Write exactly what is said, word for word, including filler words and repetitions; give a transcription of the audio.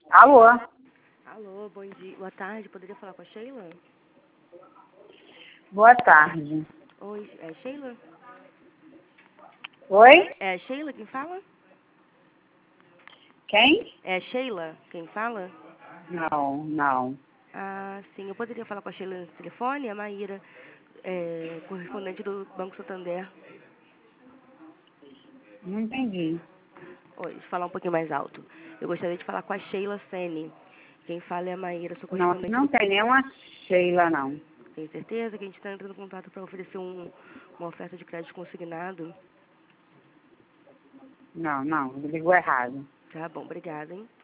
Alô? Alô, bom dia. Boa tarde. Poderia falar com a Sheila? Boa tarde. Oi, é Sheila? Oi? É a Sheila quem fala? Quem? É a Sheila quem fala? Não, não. Ah, sim. Eu poderia falar com a Sheila no telefone? A Maíra, é, correspondente do Banco Santander. Não entendi. Oi, deixa eu falar um pouquinho mais alto. Eu gostaria de falar com a Sheila Sene. Quem fala é a Maíra, sou Não, correspondente não do... tem nenhuma Sheila, não. Tem certeza que a gente está entrando em contato para oferecer um, uma oferta de crédito consignado? Não, não, ligou errado. Tá bom, obrigada, hein?